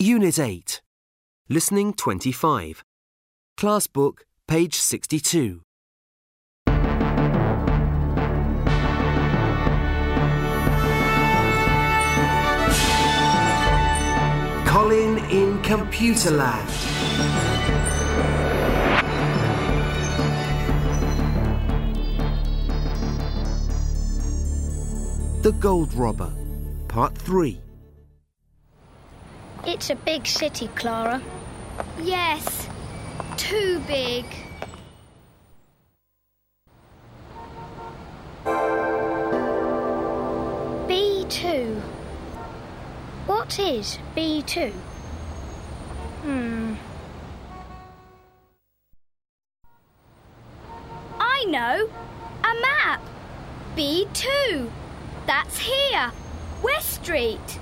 Unit 8. Listening 25. Class Book, page 62. Colin in Computer Lab. The Gold Robber, Part 3. It's a big city, Clara. Yes, too big. B2. What is B2? I know. A map. B2. That's here. West Street.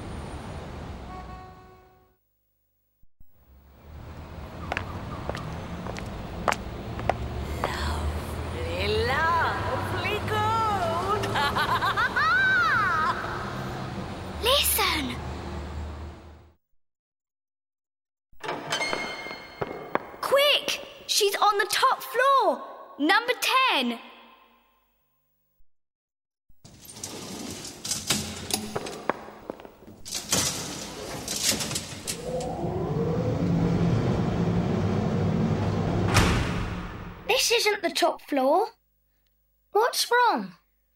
Lovely gold. Listen. Quick! She's on the top floor. Number 10. This isn't the top floor. What's wrong?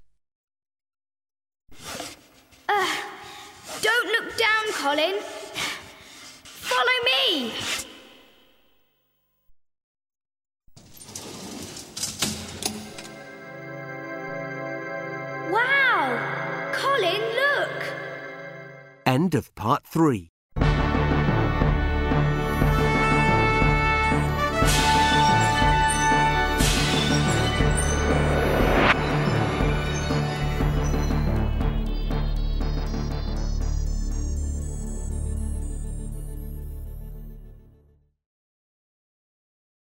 Don't look down, Colin. Follow me. Wow! Colin, look! End of Part 3.